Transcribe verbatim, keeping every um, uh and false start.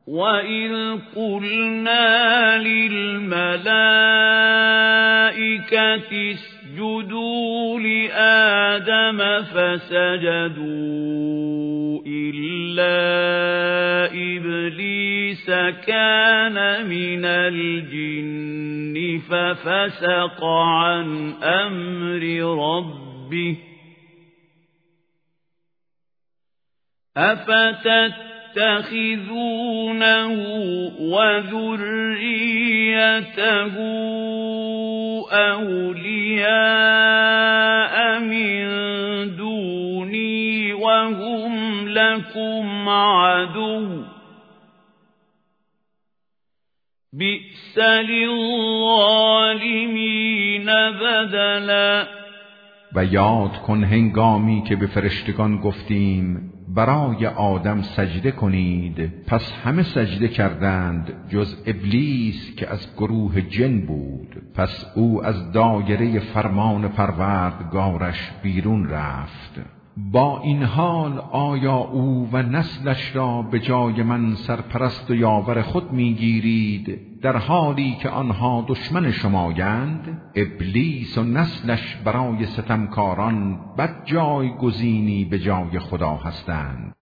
وَإِذْ قُلْنَا لِلْمَلَائِكَةِ اسْجُدُوا لِآدَمَ فَسَجَدُوا إِلَّا إِبْلِيسَ كَانَ مِنَ الْجِنِّ فَفَسَقَ عَنْ أَمْرِ رَبِّهِ أَفَتَتَّخِذُونَهُ وَذُرِّيَّتَهُ أَوْلِيَاءَ مِن دُونِي وَهُمْ لَكُمْ عَدُوٌّ بِئْسَ لِلظَّالِمِينَ بَدَلًا. و یاد کن هنگامی که به فرشتگان گفتیم برای آدم سجده کنید، پس همه سجده کردند جز ابلیس که از گروه جن بود، پس او از دایره فرمان پروردگارش بیرون رفت. با این حال آیا او و نسلش را به جای من سرپرست و یاور خود میگیرید در حالی که آنها دشمن شمایند؟ ابلیس و نسلش برای ستمکاران بد جایگزینی به جای خدا هستند.